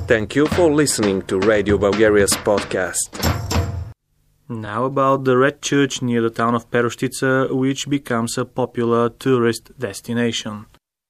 Thank you for listening to Radio Bulgaria's podcast. Now about the Red Church near the town of Peruštica, which becomes a popular tourist destination.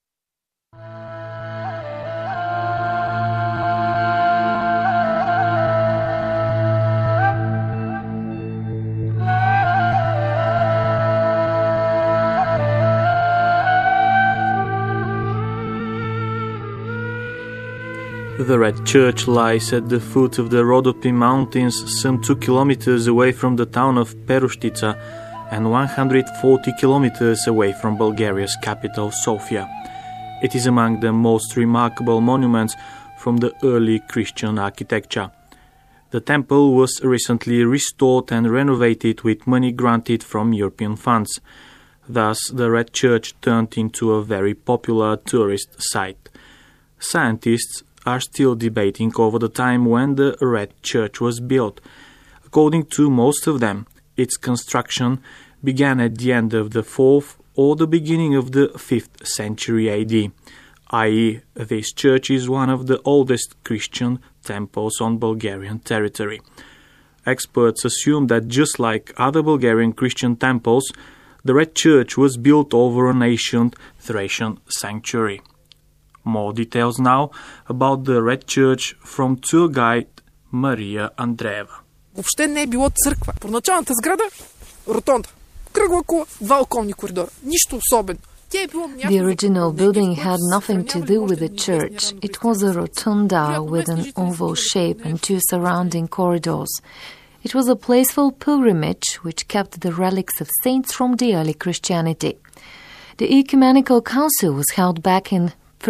The Red Church lies at the foot of the Rodopi Mountains, some 2 kilometers away from the town of Peruštica and 140 kilometers away from Bulgaria's capital, Sofia. It is among the most remarkable monuments from the early Christian architecture. The temple was recently restored and renovated with money granted from European funds. Thus, the Red Church turned into a very popular tourist site. Scientists are still debating over the time when the Red Church was built. According to most of them, its construction began at the end of the 4th or the beginning of the 5th century AD, i.e., this church is one of the oldest Christian temples on Bulgarian territory. Experts assume that just like other Bulgarian Christian temples, the Red Church was built over an ancient Thracian sanctuary. More details now about the Red Church from tour guide Мария Андреева. Въобще не е било църква. Първоначалната сграда – ротонда. Кръгла кула, 2 околни коридора. Нищо особено. The original building had nothing to do with the church. It was a rotunda with an oval shape and 2 surrounding corridors. It was a place for pilgrimage which kept the relics of saints from the early Christianity. The Ecumenical Council was held back in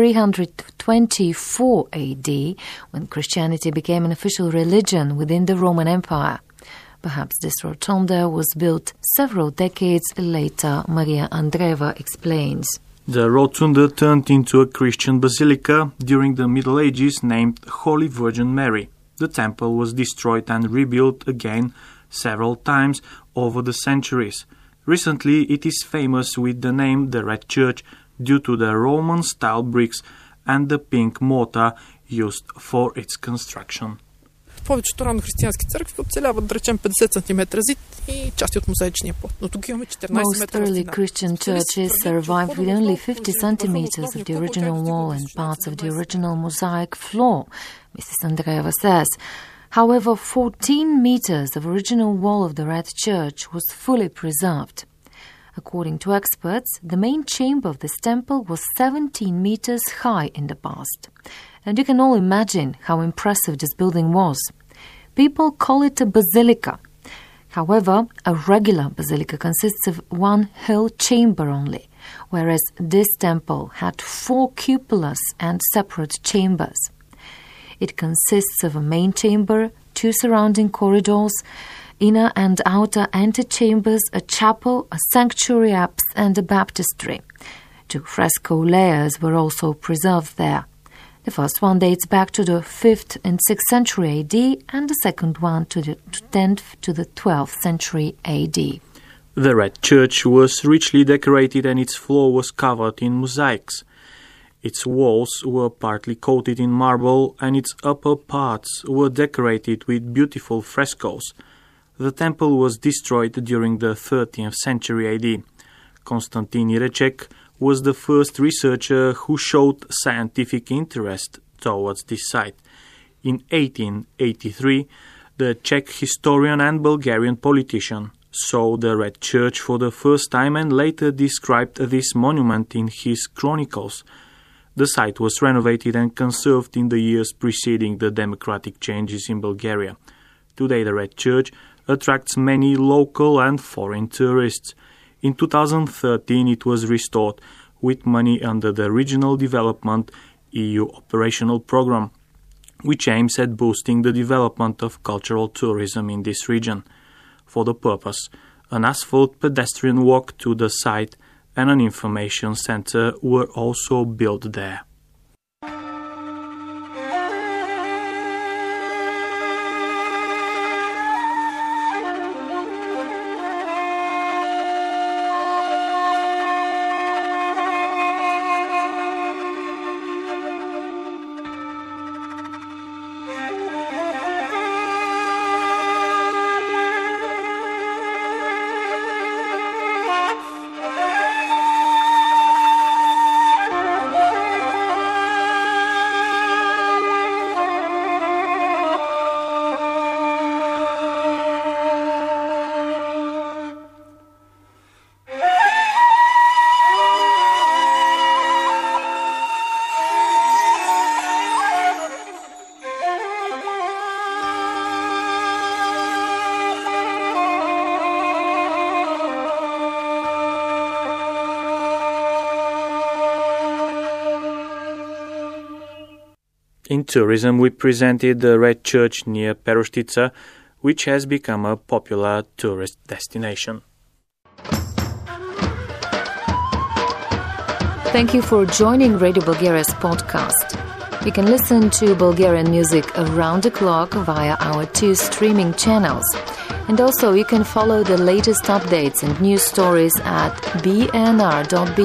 324 AD, when Christianity became an official religion within the Roman Empire. Perhaps this rotunda was built several decades later, Maria Andreeva explains. The rotunda turned into a Christian basilica during the Middle Ages named Holy Virgin Mary. The temple was destroyed and rebuilt again several times over the centuries. Recently, it is famous with the name the Red Church due to the Roman-style bricks and the pink mortar used for its construction. Повечето ранохристиянски църкви оцеляват, да речем, 50 см зид и части от мозаичния плод. Но тук имаме 14 Most early Christian churches survived with only 50 centimeters of the original wall and parts of the original mosaic floor, Mrs. Andreeva says. However, 14 meters of original wall of the Red Church was fully preserved. According to experts, the main chamber of this temple was 17 meters high in the past. And you can all imagine how impressive this building was. People call it a basilica. However, a regular basilica consists of one whole chamber only, whereas this temple had 4 cupolas and separate chambers. It consists of a main chamber, 2 surrounding corridors, inner and outer antechambers, a chapel, a sanctuary apse, and a baptistry. 2 fresco layers were also preserved there. The first one dates back to the 5th and 6th century AD, and the second one to the 10th to the 12th century AD. The Red Church was richly decorated and its floor was covered in mosaics. Its walls were partly coated in marble and its upper parts were decorated with beautiful frescoes. The temple was destroyed during the 13th century AD. Konstantin Irecek was the first researcher who showed scientific interest towards this site. In 1883, the Czech historian and Bulgarian politician saw the Red Church for the first time and later described this monument in his chronicles. The site was renovated and conserved in the years preceding the democratic changes in Bulgaria. Today, the Red Church attracts many local and foreign tourists. In 2013, it was restored with money under the Regional Development EU operational program, which aims at boosting the development of cultural tourism in this region. For the purpose, an asphalt pedestrian walk to the site and an information center were also built there. In tourism, we presented the Red Church near Peruštica, which has become a popular tourist destination. Thank you for joining Radio Bulgaria's podcast. You can listen to Bulgarian music around the clock via our 2 streaming channels. And also you can follow the latest updates and news stories at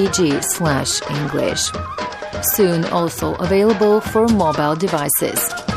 bnr.bg/English. Soon also available for mobile devices.